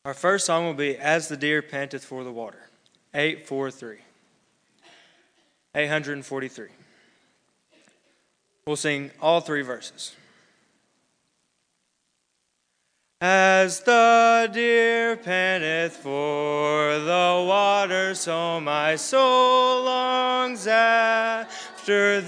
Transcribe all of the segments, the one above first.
Our first song will be As the Deer Panteth for the Water, 843. 843. We'll sing all three verses. As the deer panteth for the water, so my soul longs after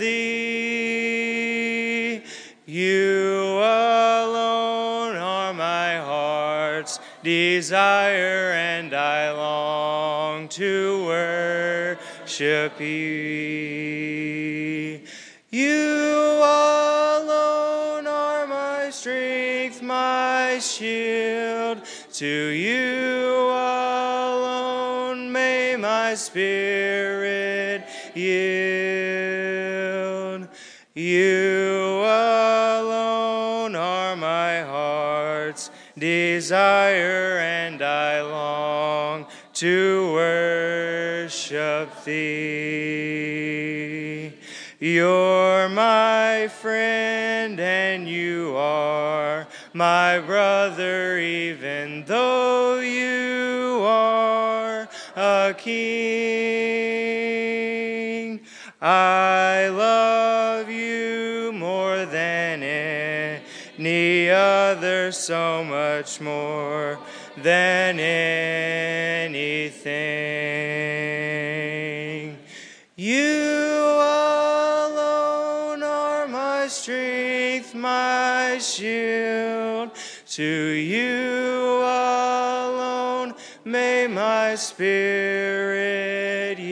thee. You alone are my heart's desire, and I long to worship thee. You alone are my strength, my shield. To you alone may my spirit yield. You alone are my heart's desire, and I long to worship thee. You're my friend, and you are my brother, even though you are a king. I love you more than any other, so much more than anything. You alone are my strength, my shield. To you alone may my spirit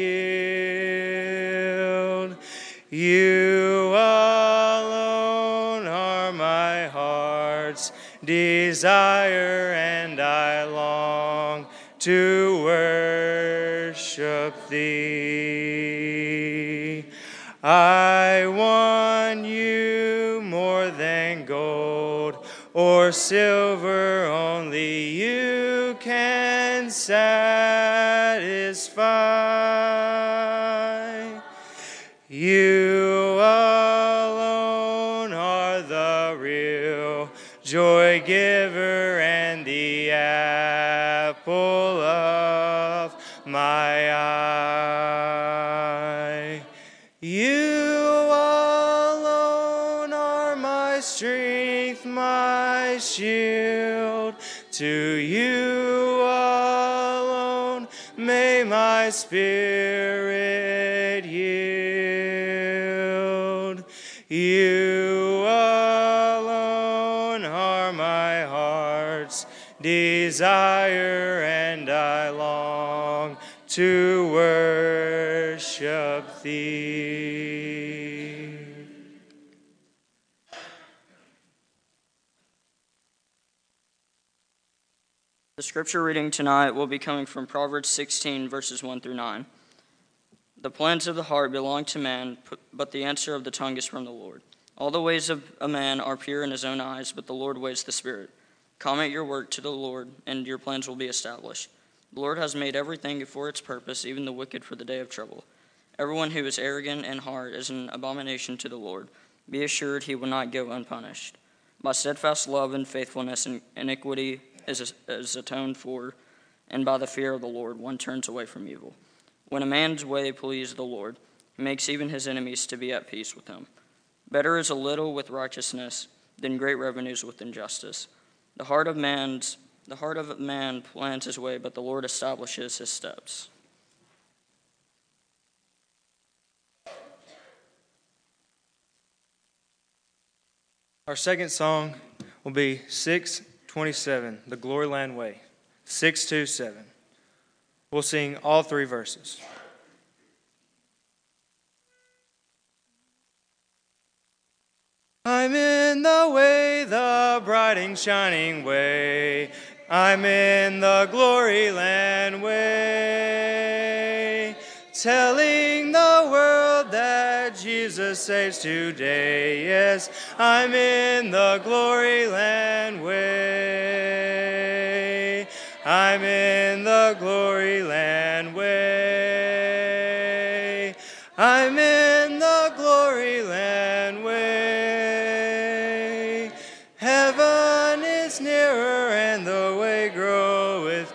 yield. You alone are my heart's desire, and I long to worship thee. I want you more than gold or silver, only you can satisfy. You alone are the real joy giver and the apple of my eye. You alone are my strength, my shield. To you alone may my spirit yield. You alone are my heart's desire, and I long to worship thee. The scripture reading tonight will be coming from Proverbs 16, verses 1 through 9. The plans of the heart belong to man, but the answer of the tongue is from the Lord. All the ways of a man are pure in his own eyes, but the Lord weighs the spirit. Commit your work to the Lord, and your plans will be established. The Lord has made everything for its purpose, even the wicked for the day of trouble. Everyone who is arrogant in heart is an abomination to the Lord. Be assured he will not go unpunished. By steadfast love and faithfulness, iniquity is atoned for, and by the fear of the Lord one turns away from evil. When a man's way pleases the Lord, he makes even his enemies to be at peace with him. Better is a little with righteousness than great revenues with injustice. The heart of man plans his way, but the Lord establishes his steps. Our second song will be 627, The Glory Land Way, 627. We'll sing all three verses. I'm in the way, the bright and shining way. I'm in the glory land way. Telling the world that Jesus saves today. Yes, I'm in the glory land way. I'm in the glory land way. I'm in the glory land way. Heaven is nearer and the way groweth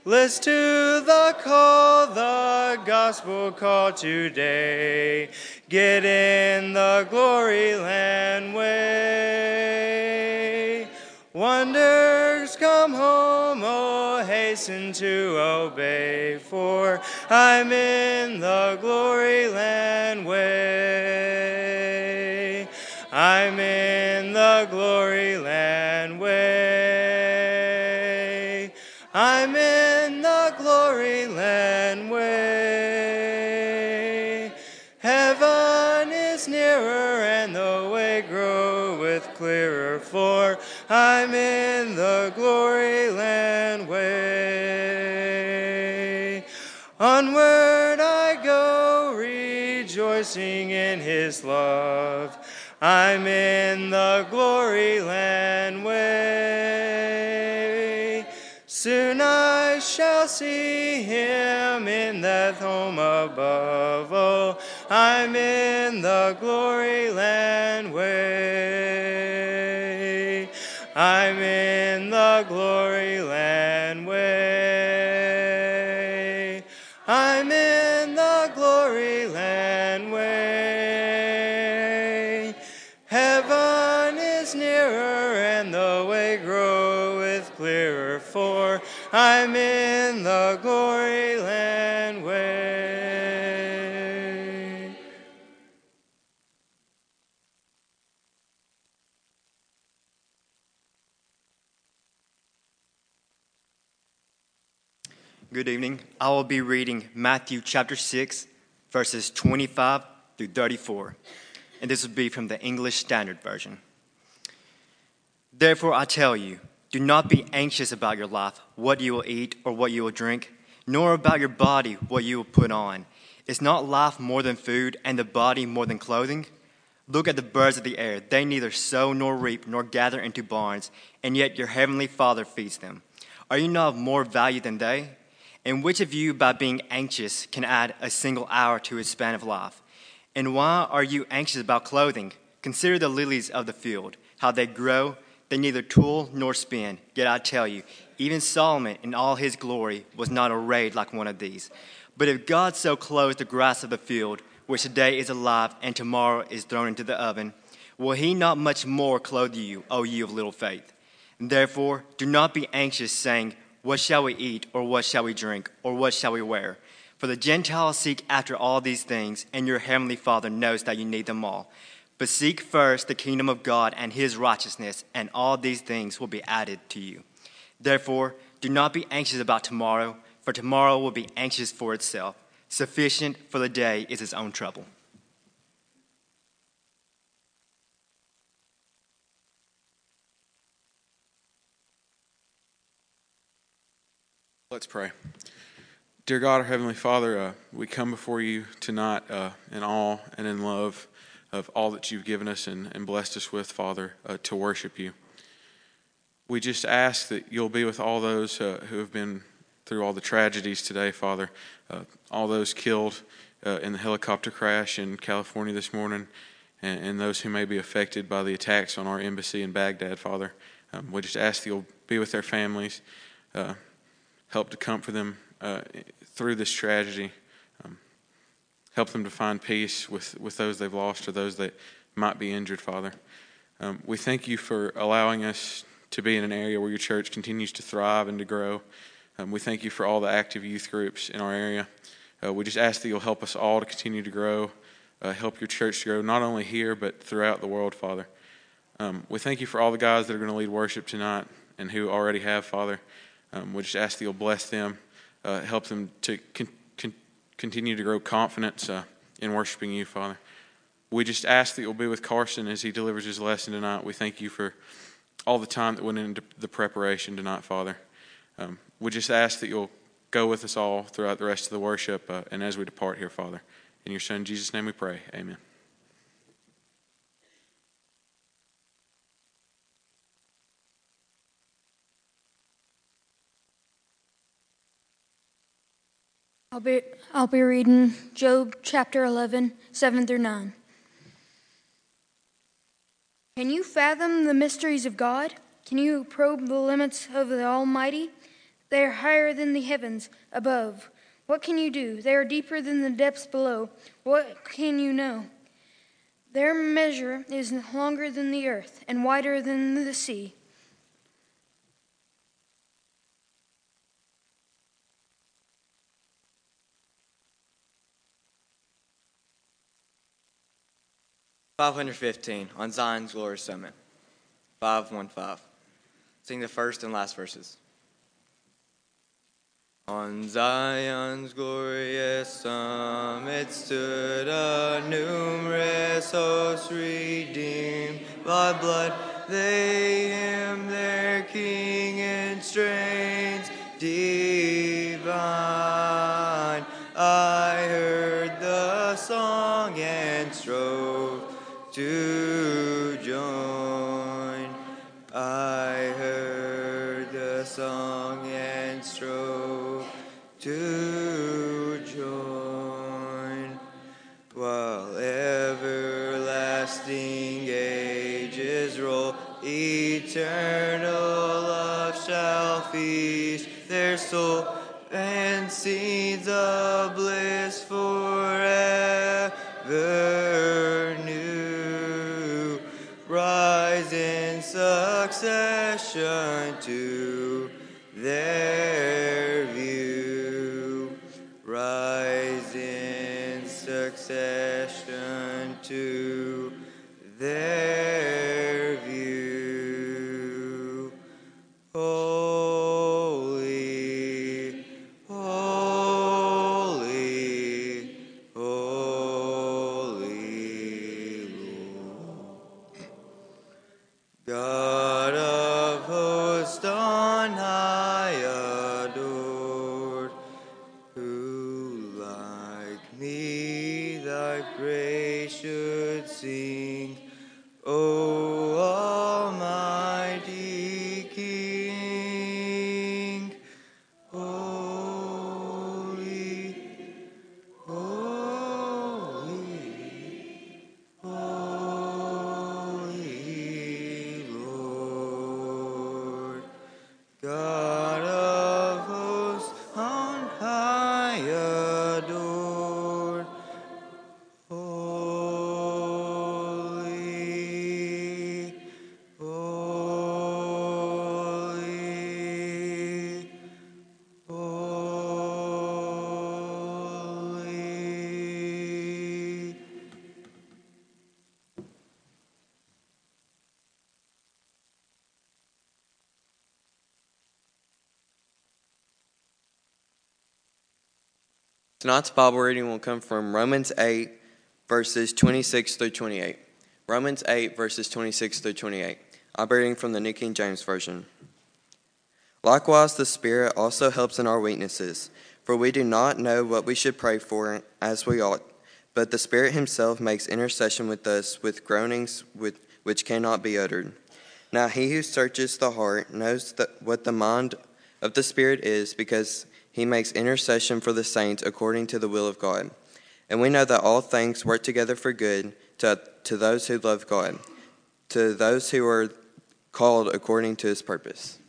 Listen to the call, the gospel call today. Get in the glory land way. Wonders come home, oh, hasten to obey, for I'm in the glory land way. I'm in the glory land way. I'm in the glory land way. Heaven is nearer and the way groweth clearer, for I'm in the glory land way. Onward I go, rejoicing in his love. I'm in the glory land way. Soon I shall see him in that home above. Oh, I'm in the glory land way. I'm in the glory land way. I'm in the glory land way. Heaven is nearer and the way groweth clearer, for I'm in the glory land way. Good evening. I will be reading Matthew chapter 6, verses 25 through 34. And this will be from the English Standard Version. Therefore I tell you, do not be anxious about your life, what you will eat or what you will drink, nor about your body, what you will put on. Is not life more than food, and the body more than clothing? Look at the birds of the air. They neither sow nor reap nor gather into barns, and yet your heavenly Father feeds them. Are you not of more value than they? And which of you, by being anxious, can add a single hour to his span of life? And why are you anxious about clothing? Consider the lilies of the field, how they grow. They neither toil nor spin. Yet I tell you, even Solomon in all his glory was not arrayed like one of these. But if God so clothes the grass of the field, which today is alive and tomorrow is thrown into the oven, will he not much more clothe you, O ye of little faith? And therefore, do not be anxious, saying, what shall we eat, or what shall we drink, or what shall we wear? For the Gentiles seek after all these things, and your heavenly Father knows that you need them all. But seek first the kingdom of God and his righteousness, and all these things will be added to you. Therefore, do not be anxious about tomorrow, for tomorrow will be anxious for itself. Sufficient for the day is its own trouble. Let's pray. Dear God, our Heavenly Father, we come before you tonight in awe and in love of all that you've given us and blessed us with, Father, to worship you. We just ask that you'll be with all those who have been through all the tragedies today, Father, all those killed in the helicopter crash in California this morning, and those who may be affected by the attacks on our embassy in Baghdad, Father. We just ask that you'll be with their families, help to comfort them through this tragedy. Help them to find peace with those they've lost or those that might be injured, Father. We thank you for allowing us to be in an area where your church continues to thrive and to grow. We thank you for all the active youth groups in our area. We just ask that you'll help us all to continue to grow, help your church to grow, not only here, but throughout the world, Father. We thank you for all the guys that are going to lead worship tonight and who already have, Father. We just ask that you'll bless them, help them to continue to grow confidence in worshiping you, Father. We just ask that you'll be with Carson as he delivers his lesson tonight. We thank you for all the time that went into the preparation tonight, Father. We just ask that you'll go with us all throughout the rest of the worship and as we depart here, Father. In your Son, Jesus' name we pray. Amen. I'll be reading Job chapter 11, 7 through 9. Can you fathom the mysteries of God? Can you probe the limits of the Almighty? They are higher than the heavens above. What can you do? They are deeper than the depths below. What can you know? Their measure is longer than the earth and wider than the sea. $515 on Zion's Glorious Summit. 515. Sing the first and last verses. On Zion's glorious summit stood a numerous host redeemed by blood. They hymned their King in strains divine. I heard the song and strove to join. I heard the song and strove to join. While everlasting ages roll, eternal love shall feast their soul, and scenes of bliss forever new rise in succession to their view. Rise in succession to their view. Holy, holy, holy Lord. God of hosts on high adored, who like me thy praise should sing, O Almighty King. Holy, holy, holy Lord, God of hosts on high adored. Holy, holy, holy. Tonight's Bible reading will come from Romans 8, verses 26 through 28. Romans 8, verses 26 through 28. I'm reading from the New King James Version. Likewise, the Spirit also helps in our weaknesses, for we do not know what we should pray for as we ought, but the Spirit himself makes intercession with us with groanings which cannot be uttered. Now he who searches the heart knows what the mind of the Spirit is, because he makes intercession for the saints according to the will of God. And we know that all things work together for good to those who love God, to those who are called according to his purpose.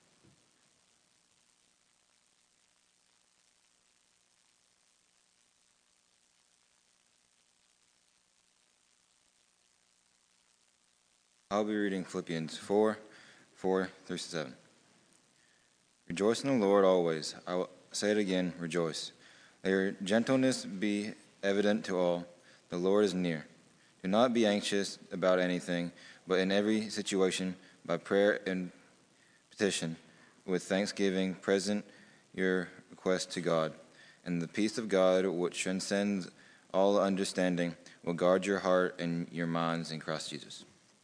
I'll be reading Philippians 4:4-7. Rejoice in the Lord always. I will say it again, rejoice. Let your gentleness be evident to all. The Lord is near. Do not be anxious about anything, but in every situation, by prayer and petition, with thanksgiving, present your request to God. And the peace of God, which transcends all understanding, will guard your heart and your minds in Christ Jesus.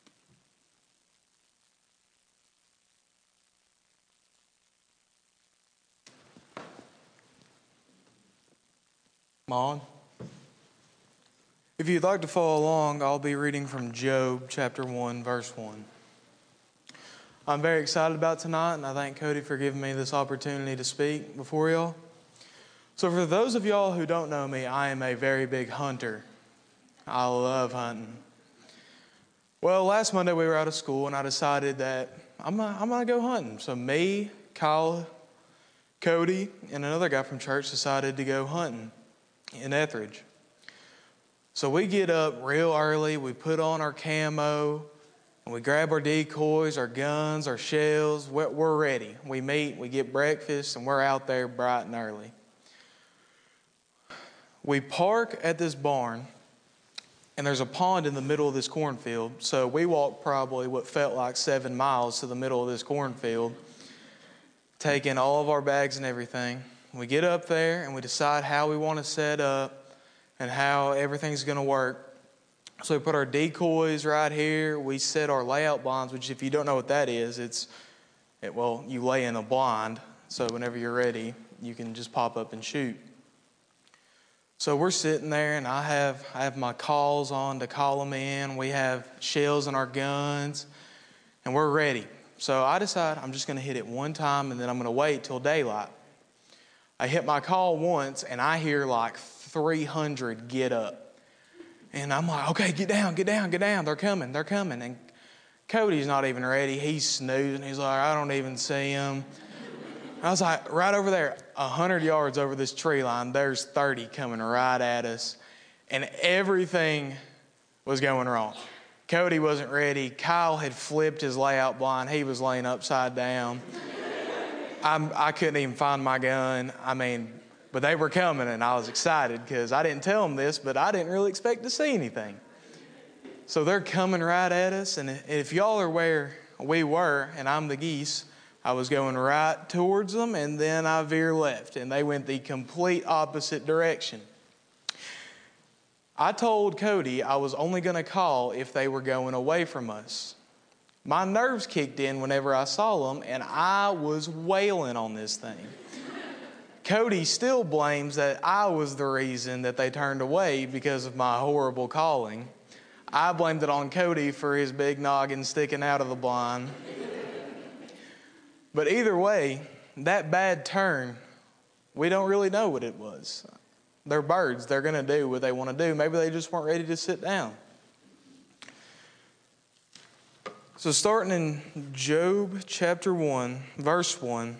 On. If you'd like to follow along, I'll be reading from Job chapter 1, verse 1. I'm very excited about tonight, and I thank Cody for giving me this opportunity to speak before y'all. So for those of y'all who don't know me, I am a very big hunter. I love hunting. Well, last Monday we were out of school, and I decided that I'm gonna go hunting. So me, Kyle, Cody and another guy from church decided to go hunting in Etheridge. So we get up real early, we put on our camo, and we grab our decoys, our guns, our shells. We're ready. We meet, we get breakfast, and we're out there bright and early. We park at this barn, and there's a pond in the middle of this cornfield. So we walked probably what felt like 7 miles to the middle of this cornfield, taking all of our bags and everything. We get up there, and we decide how we want to set up and how everything's going to work. So we put our decoys right here. We set our layout blinds, which if you don't know what that is, you lay in a blind. So whenever you're ready, you can just pop up and shoot. So we're sitting there, and I have my calls on to call them in. We have shells in our guns, and we're ready. So I decide I'm just going to hit it one time, and then I'm going to wait till daylight. I hit my call once, and I hear like 300 get up. And I'm like, okay, get down. They're coming. And Cody's not even ready. He's snoozing. He's like, I don't even see him. I was like, right over there, 100 yards over this tree line, there's 30 coming right at us. And everything was going wrong. Cody wasn't ready. Kyle had flipped his layout blind. He was laying upside down. I couldn't even find my gun. But they were coming, and I was excited because I didn't tell them this, but I didn't really expect to see anything. So they're coming right at us, and if y'all are where we were, and I'm the geese, I was going right towards them, and then I veer left, and they went the complete opposite direction. I told Cody I was only going to call if they were going away from us. My nerves kicked in whenever I saw them, and I was wailing on this thing. Cody still blames that I was the reason that they turned away because of my horrible calling. I blamed it on Cody for his big noggin sticking out of the blind. But either way, that bad turn, we don't really know what it was. They're birds. They're going to do what they want to do. Maybe they just weren't ready to sit down. So starting in Job chapter 1, verse 1,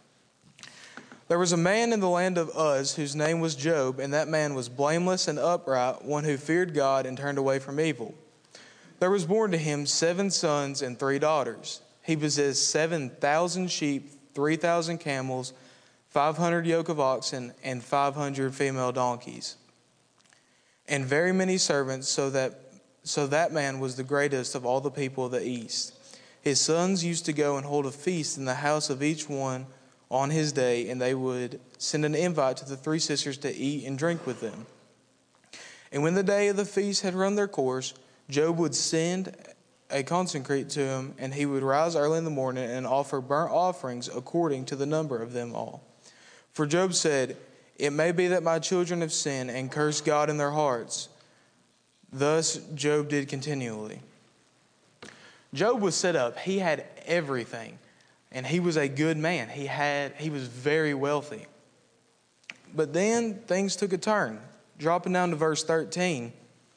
there was a man in the land of Uz whose name was Job, and that man was blameless and upright, one who feared God and turned away from evil. There was born to him 7 sons and 3 daughters. He possessed 7,000 sheep, 3,000 camels, 500 yoke of oxen, and 500 female donkeys, and very many servants, so that man was the greatest of all the people of the east. His sons used to go and hold a feast in the house of each one on his day, and they would send an invite to the 3 sisters to eat and drink with them. And when the day of the feast had run their course, Job would send a consecrate to him, and he would rise early in the morning and offer burnt offerings according to the number of them all. For Job said, "It may be that my children have sinned and cursed God in their hearts." Thus Job did continually. Job was set up. He had everything. And he was a good man. He was very wealthy. But then things took a turn. Dropping down to verse 13.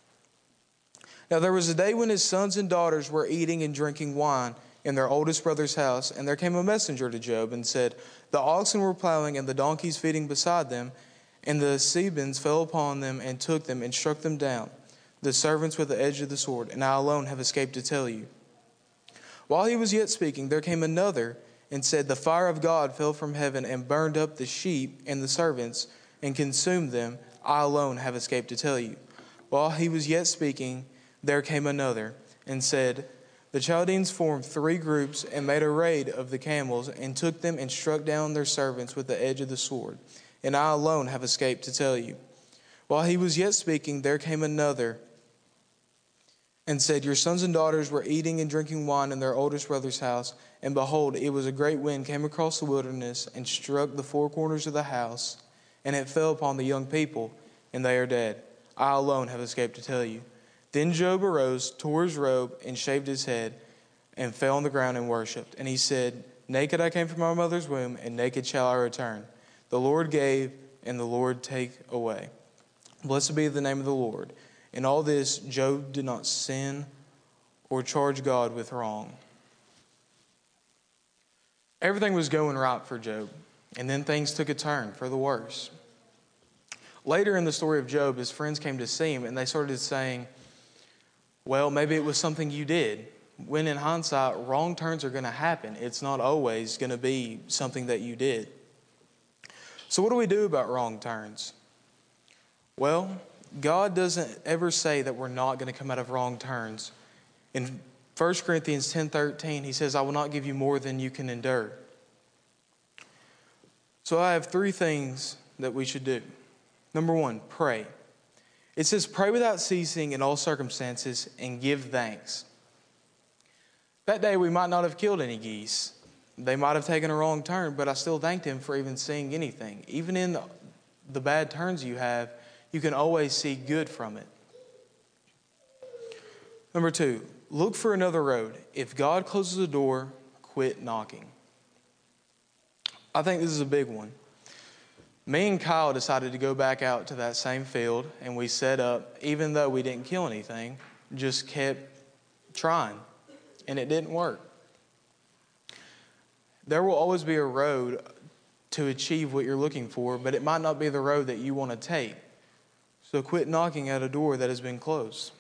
Now there was a day when his sons and daughters were eating and drinking wine in their oldest brother's house, and there came a messenger to Job and said, "The oxen were plowing and the donkeys feeding beside them, and the Sebans fell upon them and took them and struck them down, the servants with the edge of the sword, and I alone have escaped to tell you." While he was yet speaking, there came another and said, "The fire of God fell from heaven and burned up the sheep and the servants and consumed them. I alone have escaped to tell you." While he was yet speaking, there came another and said, "The Chaldeans formed 3 groups and made a raid of the camels and took them and struck down their servants with the edge of the sword. And I alone have escaped to tell you." While he was yet speaking, there came another and said, "Your sons and daughters were eating and drinking wine in their oldest brother's house, and behold, it was a great wind came across the wilderness and struck the 4 corners of the house, and it fell upon the young people, and they are dead. I alone have escaped to tell you." Then Job arose, tore his robe, and shaved his head, and fell on the ground and worshipped. And he said, "Naked I came from my mother's womb, and naked shall I return. The Lord gave, and the Lord take away. Blessed be the name of the Lord." In all this, Job did not sin or charge God with wrong. Everything was going right for Job. And then things took a turn for the worse. Later in the story of Job, his friends came to see him and they started saying, well, maybe it was something you did. When in hindsight, wrong turns are going to happen. It's not always going to be something that you did. So what do we do about wrong turns? Well, God doesn't ever say that we're not going to come out of wrong turns. In 1 Corinthians 10:13, he says, I will not give you more than you can endure. So I have 3 things that we should do. Number 1, pray. It says, pray without ceasing in all circumstances and give thanks. That day we might not have killed any geese. They might have taken a wrong turn, but I still thanked him for even seeing anything. Even in the bad turns you have, you can always see good from it. Number 2, look for another road. If God closes a door, quit knocking. I think this is a big one. Me and Kyle decided to go back out to that same field, and we set up, even though we didn't kill anything, just kept trying, and it didn't work. There will always be a road to achieve what you're looking for, but it might not be the road that you want to take. So quit knocking at a door that has been closed.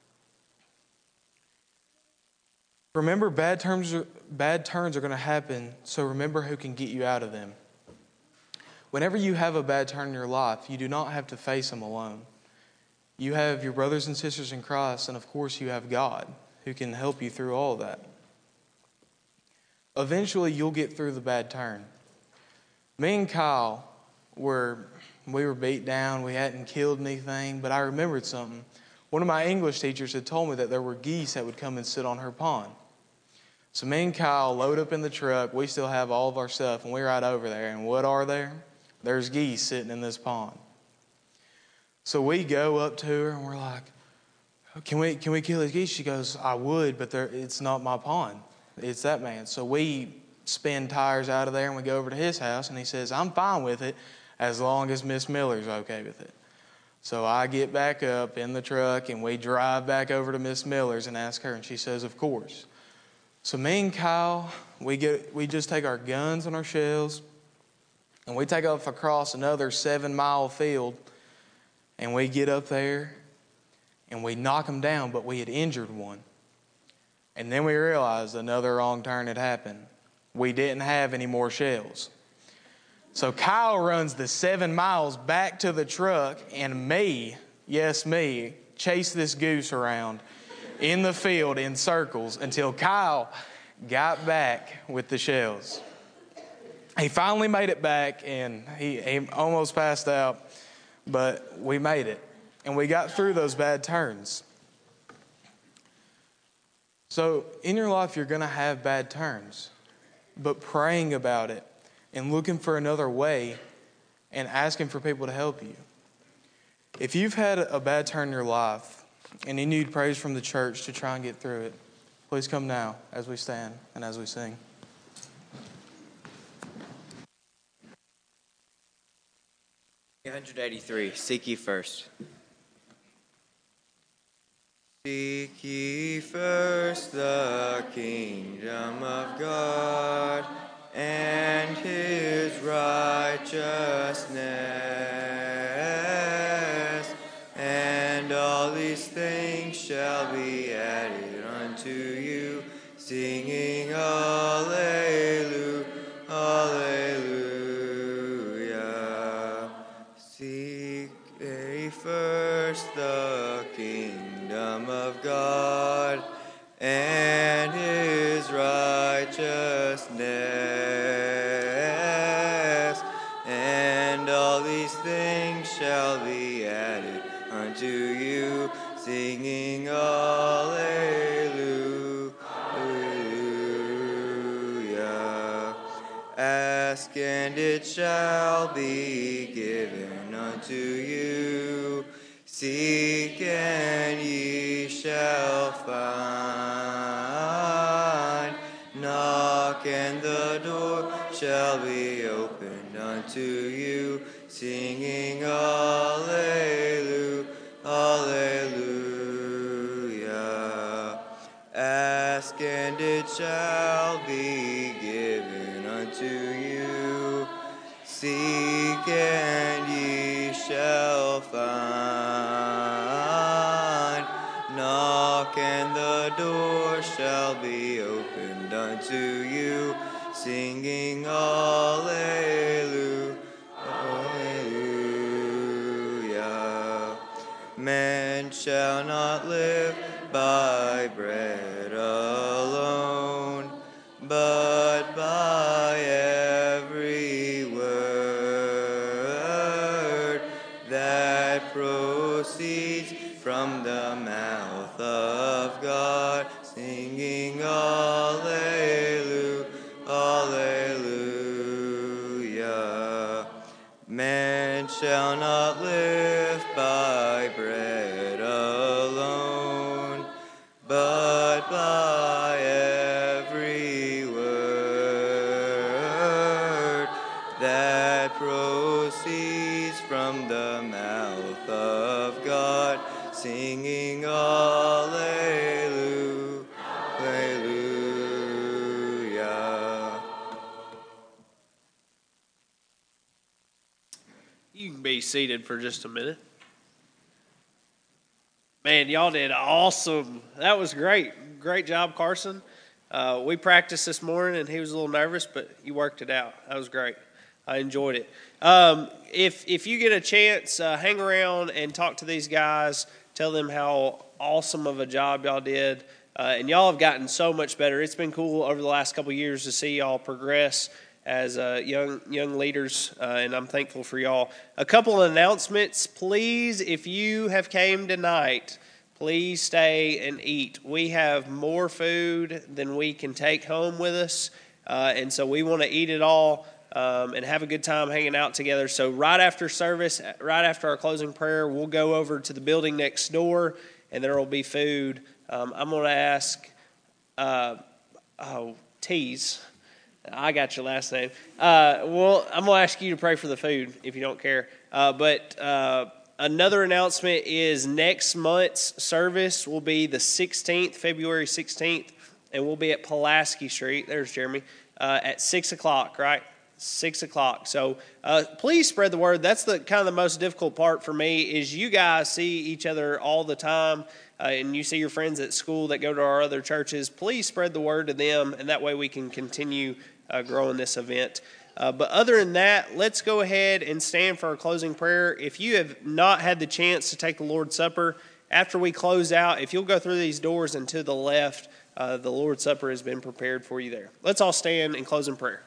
Remember, bad turns are going to happen, so remember who can get you out of them. Whenever you have a bad turn in your life, you do not have to face them alone. You have your brothers and sisters in Christ, and of course you have God, who can help you through all that. Eventually, you'll get through the bad turn. Me and Kyle we were beat down. We hadn't killed anything, but I remembered something. One of my English teachers had told me that there were geese that would come and sit on her pond. So me and Kyle load up in the truck. We still have all of our stuff, and we ride over there. And what are there? There's geese sitting in this pond. So we go up to her, and we're like, can we kill these geese? She goes, I would, but it's not my pond. It's that man. So we spin tires out of there, and we go over to his house, and he says, I'm fine with it as long as Miss Miller's okay with it. So I get back up in the truck, and we drive back over to Miss Miller's and ask her, and she says, of course. So me and Kyle, we just take our guns and our shells, and we take off across another 7-mile field, and we get up there, and we knock them down, but we had injured one. And then we realized another wrong turn had happened. We didn't have any more shells. So Kyle runs the 7 miles back to the truck, and me, chase this goose around in the field in circles until Kyle got back with the shells. He finally made it back, and he almost passed out, but we made it. And we got through those bad turns. So in your life, you're going to have bad turns, but praying about it and looking for another way and asking for people to help you. If you've had a bad turn in your life and you need praise from the church to try and get through it, please come now as we stand and as we sing. $183, Seek Ye First. Seek ye first the kingdom of God and his righteousness, and all these things shall be added unto you, singing Alleluia, Alleluia. Seek ye first the kingdom of God and his righteousness, and all these things shall be added unto you, singing Alleluia. Ask and it shall be given unto you. Seek and ye shall find. Knock and the door shall be opened unto you, singing Alleluia, Alleluia. Ask and it shall be given unto you. Seek and ye shall find. Knock and the door shall be opened unto you. Singing Alleluia, Alleluia. Man shall not live by bread alone, but by every word that proceeds from the mouth of God. Singing Alleluia, Alleluia. Man shall not live by bread alone, but by every word that proceeds from the mouth of God. Singing Alleluia, Alleluia. You can be seated for just a minute. Man, y'all did awesome. That was great. Great job, Carson. We practiced this morning, and he was a little nervous, but you worked it out. That was great. I enjoyed it. If you get a chance, hang around and talk to these guys. Tell them how awesome of a job y'all did. And y'all have gotten so much better. It's been cool over the last couple of years to see y'all progress as young leaders, and I'm thankful for y'all. A couple of announcements. Please, if you have came tonight, please stay and eat. We have more food than we can take home with us, and so we want to eat it all and have a good time hanging out together. So right after service, right after our closing prayer, we'll go over to the building next door, and there will be food. I'm going to ask Tease. I got your last name. Well, I'm going to ask you to pray for the food if you don't care. But another announcement is next month's service will be the 16th, February 16th, and we'll be at Pulaski Street. There's Jeremy. At 6 o'clock, right? 6 o'clock. So please spread the word. That's the kind of the most difficult part for me is you guys see each other all the time. And you see your friends at school that go to our other churches, please spread the word to them, and that way we can continue growing this event. But other than that, let's go ahead and stand for our closing prayer. If you have not had the chance to take the Lord's Supper, after we close out, if you'll go through these doors and to the left, the Lord's Supper has been prepared for you there. Let's all stand and close in prayer.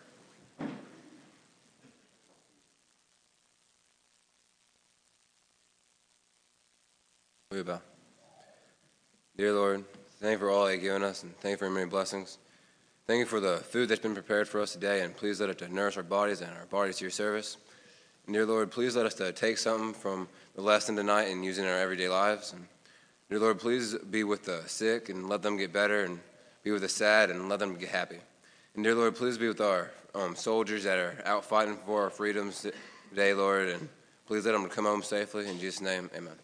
We bow. Dear Lord, thank you for all that you've given us, and thank you for your many blessings. Thank you for the food that's been prepared for us today, and please let it to nourish our bodies and our bodies to your service. And dear Lord, please let us to take something from the lesson tonight and use it in our everyday lives. And dear Lord, please be with the sick and let them get better, and be with the sad and let them get happy. And dear Lord, please be with our soldiers that are out fighting for our freedoms today, Lord, and please let them come home safely. In Jesus' name, amen.